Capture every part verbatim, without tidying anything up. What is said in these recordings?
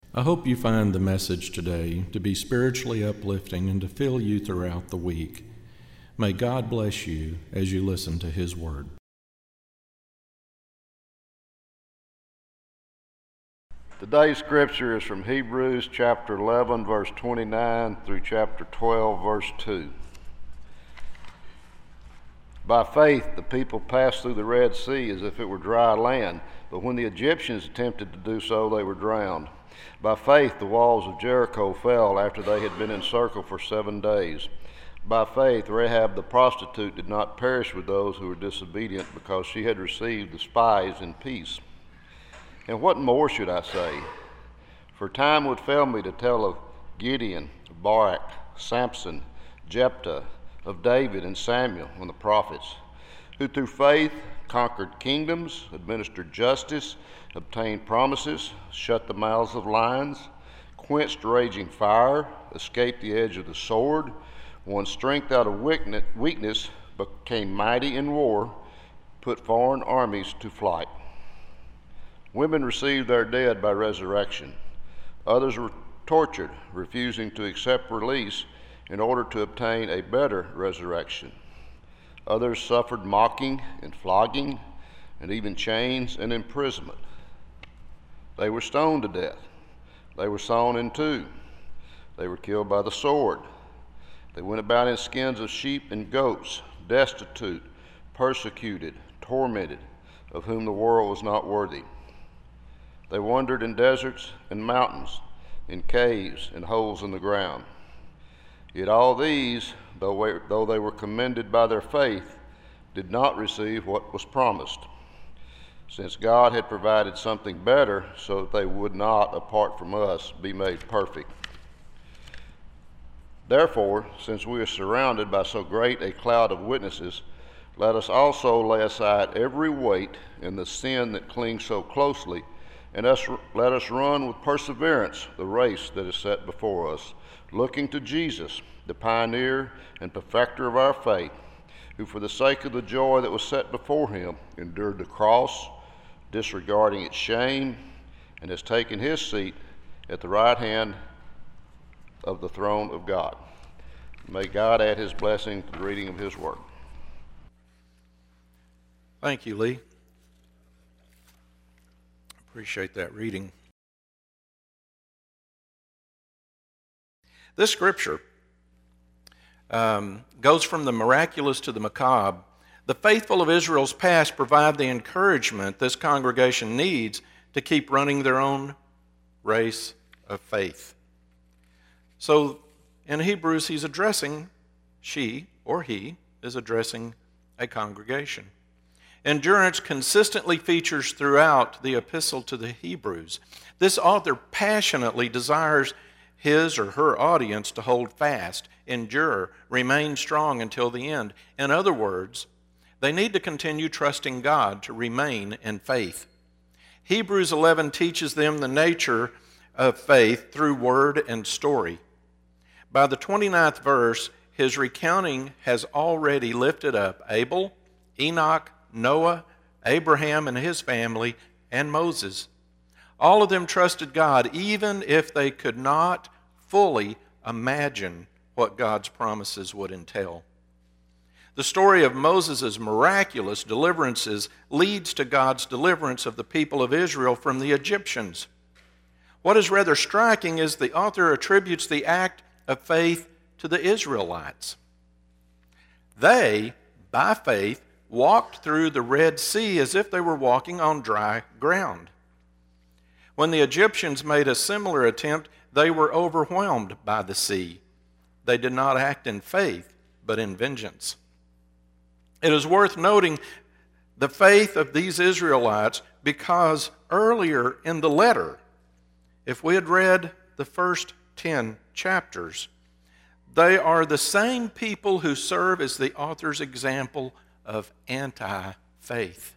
I hope you find the message today to be spiritually uplifting and to fill you throughout the week. May God bless you as you listen to His Word. Today's scripture is from Hebrews chapter eleven, verse twenty-nine through chapter twelve, verse two. By faith, the people passed through the Red Sea as if it were dry land, but when the Egyptians attempted to do so, they were drowned. By faith, the walls of Jericho fell after they had been encircled for seven days. By faith, Rahab the prostitute did not perish with those who were disobedient, because she had received the spies in peace. And what more should I say? For time would fail me to tell of Gideon, Barak, Samson, Jephthah, of David and Samuel and the prophets, who through faith conquered kingdoms, administered justice, obtained promises, shut the mouths of lions, quenched raging fire, escaped the edge of the sword, won strength out of weakness, became mighty in war, put foreign armies to flight. Women received their dead by resurrection. Others were tortured, refusing to accept release in order to obtain a better resurrection. Others suffered mocking and flogging and even chains and imprisonment. They were stoned to death. They were sawn in two. They were killed by the sword. They went about in skins of sheep and goats, destitute, persecuted, tormented, of whom the world was not worthy. They wandered in deserts and mountains, in caves and holes in the ground. Yet all these, though, though they were commended by their faith, did not receive what was promised, since God had provided something better, so that they would not, apart from us, be made perfect. Therefore, since we are surrounded by so great a cloud of witnesses, let us also lay aside every weight and the sin that clings so closely, and us, let us run with perseverance the race that is set before us, looking to Jesus, the pioneer and perfecter of our faith, who for the sake of the joy that was set before him endured the cross, disregarding its shame, and has taken his seat at the right hand of the throne of God. May God add his blessing to the reading of his word. Thank you, Lee. Appreciate that reading. This scripture um, goes from the miraculous to the macabre. The faithful of Israel's past provide the encouragement this congregation needs to keep running their own race of faith. So in Hebrews, he's addressing, she or he is addressing a congregation. Endurance consistently features throughout the epistle to the Hebrews. This author passionately desires his or her audience to hold fast, endure, remain strong until the end. In other words, they need to continue trusting God to remain in faith. Hebrews eleven teaches them the nature of faith through word and story. By the twenty-ninth verse, his recounting has already lifted up Abel, Enoch, Noah, Abraham and his family, and Moses. All of them trusted God, even if they could not fully imagine what God's promises would entail. The story of Moses' miraculous deliverances leads to God's deliverance of the people of Israel from the Egyptians. What is rather striking is the author attributes the act of faith to the Israelites. They, by faith, walked through the Red Sea as if they were walking on dry ground. When the Egyptians made a similar attempt, they were overwhelmed by the sea. They did not act in faith, but in vengeance. It is worth noting the faith of these Israelites because earlier in the letter, if we had read the first ten chapters, they are the same people who serve as the author's example of anti-faith.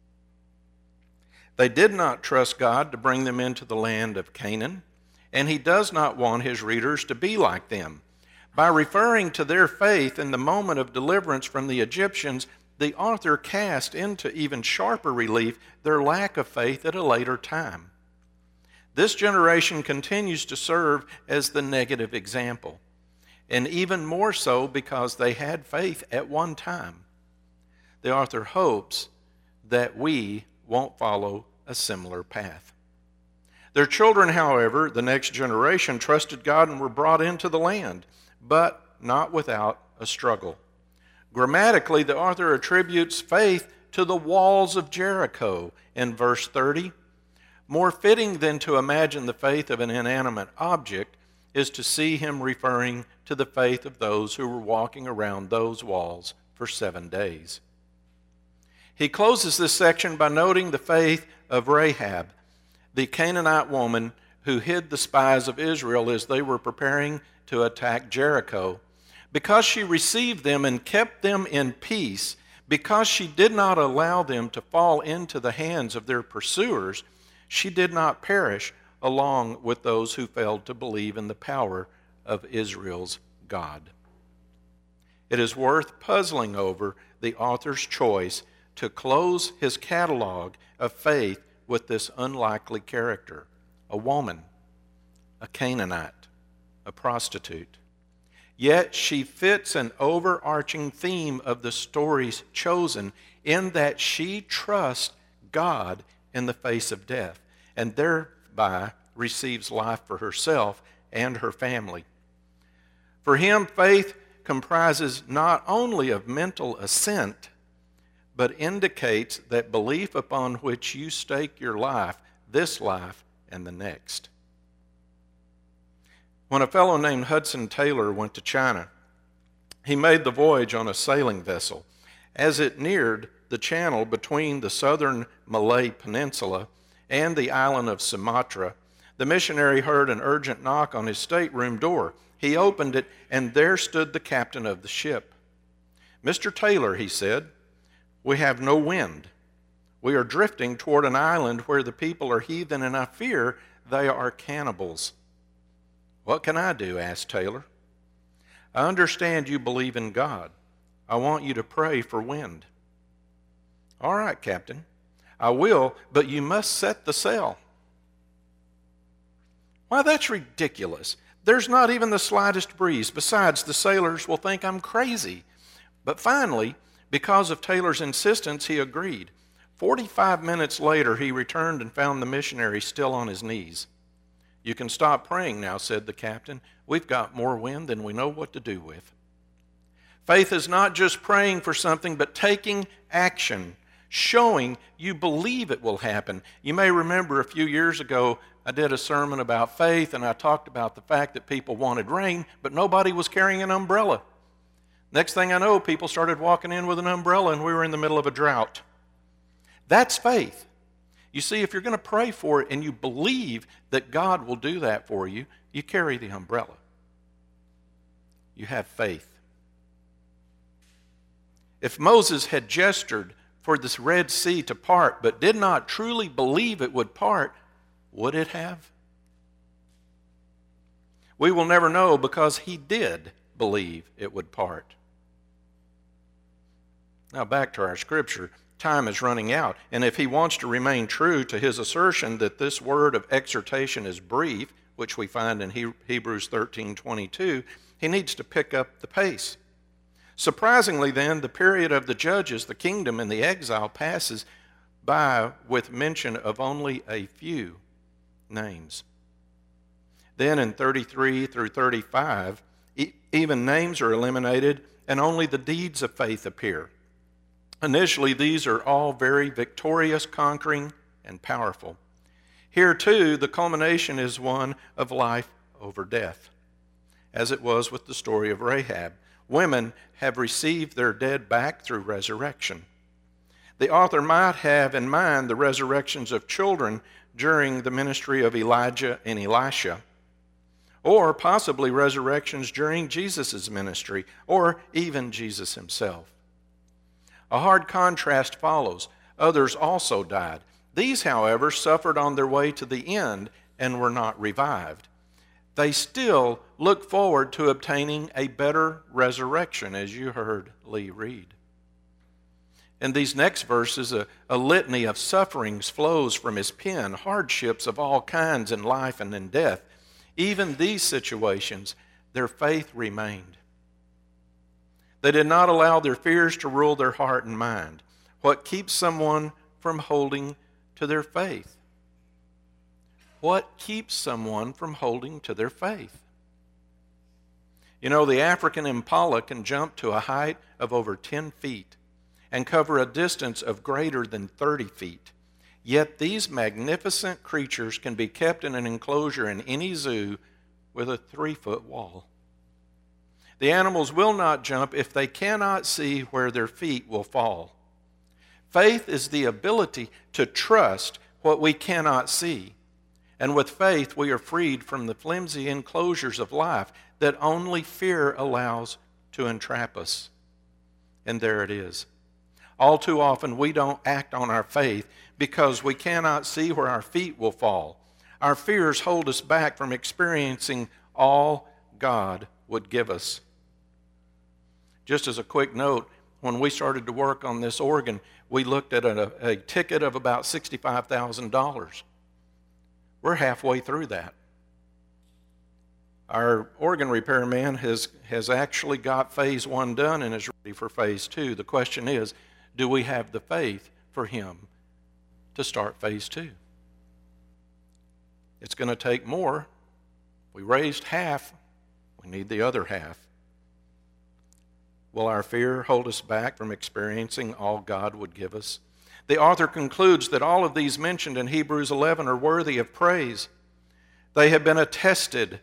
They did not trust God to bring them into the land of Canaan, and he does not want his readers to be like them. By referring to their faith in the moment of deliverance from the Egyptians, the author cast into even sharper relief their lack of faith at a later time. This generation continues to serve as the negative example, and even more so because they had faith at one time. The author hopes that we won't follow a similar path. Their children, however, the next generation, trusted God and were brought into the land, but not without a struggle. Grammatically, the author attributes faith to the walls of Jericho in verse thirty. More fitting than to imagine the faith of an inanimate object is to see him referring to the faith of those who were walking around those walls for seven days. He closes this section by noting the faith of Rahab, the Canaanite woman who hid the spies of Israel as they were preparing to attack Jericho. Because she received them and kept them in peace, because she did not allow them to fall into the hands of their pursuers, she did not perish along with those who failed to believe in the power of Israel's God. It is worth puzzling over the author's choice to close his catalog of faith with this unlikely character, a woman, a Canaanite, a prostitute. Yet she fits an overarching theme of the stories chosen in that she trusts God in the face of death, and thereby receives life for herself and her family. For him, faith comprises not only of mental assent, but indicates that belief upon which you stake your life, this life and the next. When a fellow named Hudson Taylor went to China, he made the voyage on a sailing vessel. As it neared the channel between the southern Malay Peninsula and the island of Sumatra, the missionary heard an urgent knock on his stateroom door. He opened it, and there stood the captain of the ship. "Mister Taylor," he said, "we have no wind. We are drifting toward an island where the people are heathen, and I fear they are cannibals." "What can I do?" asked Taylor. "I understand you believe in God. I want you to pray for wind." "All right, Captain, I will, but you must set the sail." "Why, that's ridiculous. There's not even the slightest breeze. Besides, the sailors will think I'm crazy." But finally, because of Taylor's insistence, he agreed. Forty-five minutes later, he returned and found the missionary still on his knees. "You can stop praying now," said the captain. "We've got more wind than we know what to do with." Faith is not just praying for something, but taking action, showing you believe it will happen. You may remember a few years ago, I did a sermon about faith, and I talked about the fact that people wanted rain, but nobody was carrying an umbrella. Next thing I know, people started walking in with an umbrella, and we were in the middle of a drought. That's faith. You see, if you're going to pray for it and you believe that God will do that for you, you carry the umbrella. You have faith. If Moses had gestured for this Red Sea to part but did not truly believe it would part, would it have? We will never know because he did believe it would part. Now back to our scripture. Time is running out, and if he wants to remain true to his assertion that this word of exhortation is brief, which we find in Hebrews thirteen twenty-two, he needs to pick up the pace. Surprisingly then, the period of the judges, the kingdom, and the exile passes by with mention of only a few names. Then in thirty-three through thirty-five, e- even names are eliminated and only the deeds of faith appear. Initially, these are all very victorious, conquering, and powerful. Here, too, the culmination is one of life over death, as it was with the story of Rahab. Women have received their dead back through resurrection. The author might have in mind the resurrections of children during the ministry of Elijah and Elisha, or possibly resurrections during Jesus' ministry, or even Jesus himself. A hard contrast follows. Others also died. These, however, suffered on their way to the end and were not revived. They still look forward to obtaining a better resurrection, as you heard Lee read. In these next verses, a, a litany of sufferings flows from his pen, hardships of all kinds in life and in death. Even these situations, their faith remained. They did not allow their fears to rule their heart and mind. What keeps someone from holding to their faith? What keeps someone from holding to their faith? You know, the African impala can jump to a height of over ten feet and cover a distance of greater than thirty feet. Yet these magnificent creatures can be kept in an enclosure in any zoo with a three-foot wall. The animals will not jump if they cannot see where their feet will fall. Faith is the ability to trust what we cannot see. And with faith, we are freed from the flimsy enclosures of life that only fear allows to entrap us. And there it is. All too often, we don't act on our faith because we cannot see where our feet will fall. Our fears hold us back from experiencing all God would give us. Just as a quick note, when we started to work on this organ, we looked at a, a ticket of about sixty-five thousand dollars. We're halfway through that. Our organ repairman has, has actually got phase one done and is ready for phase two. The question is, do we have the faith for him to start phase two? It's going to take more. We raised half. We need the other half. Will our fear hold us back from experiencing all God would give us? The author concludes that all of these mentioned in Hebrews eleven are worthy of praise. They have been attested.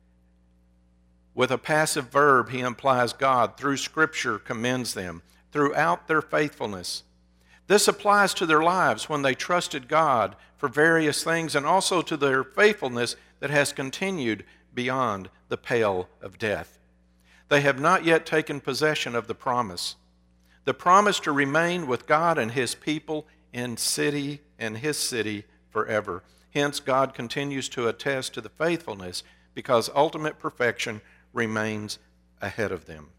With a passive verb, he implies God, through Scripture, commends them throughout their faithfulness. This applies to their lives when they trusted God for various things, and also to their faithfulness that has continued beyond the pale of death. They have not yet taken possession of the promise. The promise to remain with God and his people in city and his city forever. Hence, God continues to attest to the faithfulness because ultimate perfection remains ahead of them.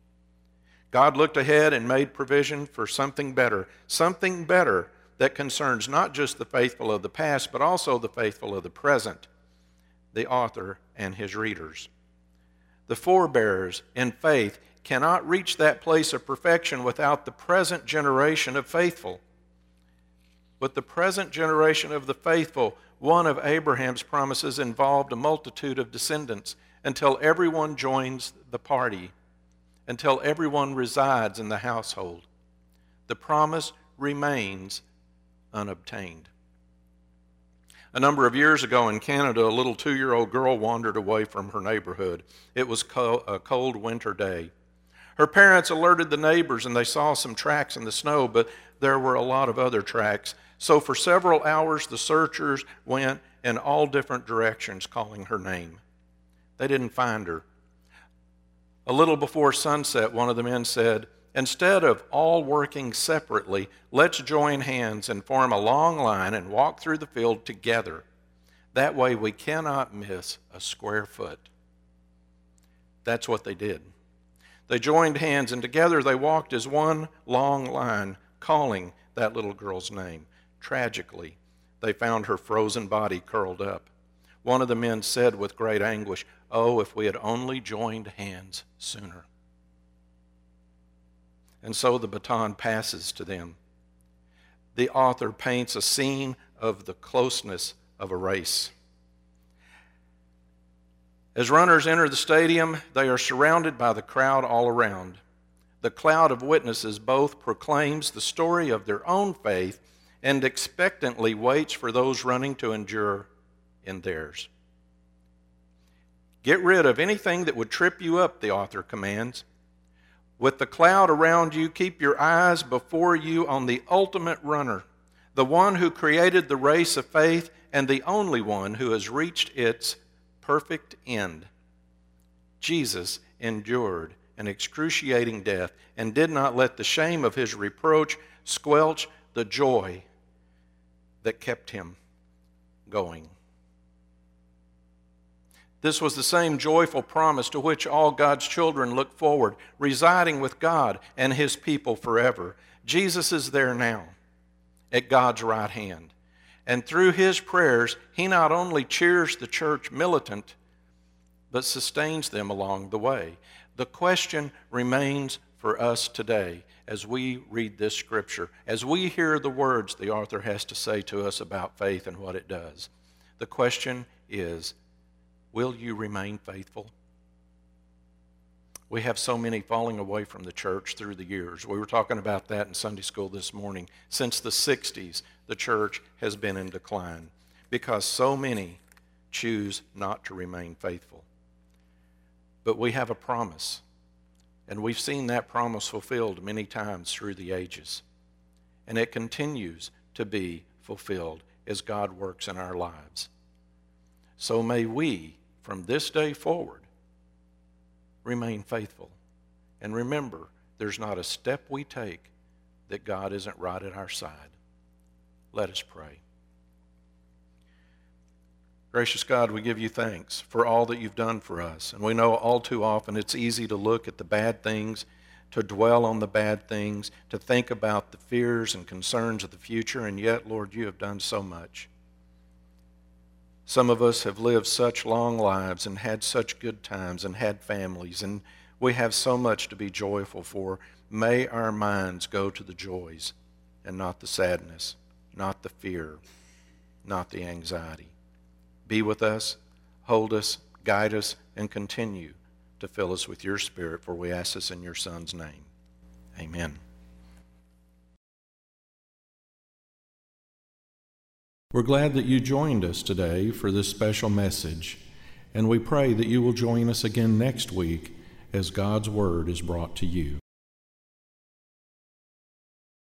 God looked ahead and made provision for something better, something better that concerns not just the faithful of the past, but also the faithful of the present, the author and his readers. The forebears in faith cannot reach that place of perfection without the present generation of faithful. With the present generation of the faithful, one of Abraham's promises involved a multitude of descendants until everyone joins the party, until everyone resides in the household. The promise remains unobtained. A number of years ago in Canada, a little two-year-old girl wandered away from her neighborhood. It was co- a cold winter day. Her parents alerted the neighbors and they saw some tracks in the snow, but there were a lot of other tracks. So for several hours, the searchers went in all different directions calling her name. They didn't find her. A little before sunset, one of the men said, "Instead of all working separately, let's join hands and form a long line and walk through the field together. That way we cannot miss a square foot." That's what they did. They joined hands and together they walked as one long line, calling that little girl's name. Tragically, they found her frozen body curled up. One of the men said with great anguish, "Oh, if we had only joined hands sooner." And so the baton passes to them. The author paints a scene of the closeness of a race. As runners enter the stadium, they are surrounded by the crowd all around. The cloud of witnesses both proclaims the story of their own faith and expectantly waits for those running to endure in theirs. Get rid of anything that would trip you up, the author commands. With the cloud around you, keep your eyes before you on the ultimate runner, the one who created the race of faith and the only one who has reached its perfect end. Jesus endured an excruciating death and did not let the shame of his reproach squelch the joy that kept him going. This was the same joyful promise to which all God's children look forward, residing with God and his people forever. Jesus is there now at God's right hand. And through his prayers, he not only cheers the church militant, but sustains them along the way. The question remains for us today as we read this scripture, as we hear the words the author has to say to us about faith and what it does. The question is, will you remain faithful? We have so many falling away from the church through the years. We were talking about that in Sunday school this morning. Since the sixties, the church has been in decline because so many choose not to remain faithful. But we have a promise, and we've seen that promise fulfilled many times through the ages. And it continues to be fulfilled as God works in our lives. So may we, from this day forward, remain faithful. And remember, there's not a step we take that God isn't right at our side. Let us pray. Gracious God, we give you thanks for all that you've done for us. And we know all too often it's easy to look at the bad things, to dwell on the bad things, to think about the fears and concerns of the future, and yet, Lord, you have done so much. Some of us have lived such long lives and had such good times and had families, and we have so much to be joyful for. May our minds go to the joys and not the sadness, not the fear, not the anxiety. Be with us, hold us, guide us, and continue to fill us with your Spirit, for we ask this in your Son's name. Amen. We're glad that you joined us today for this special message, and we pray that you will join us again next week as God's Word is brought to you.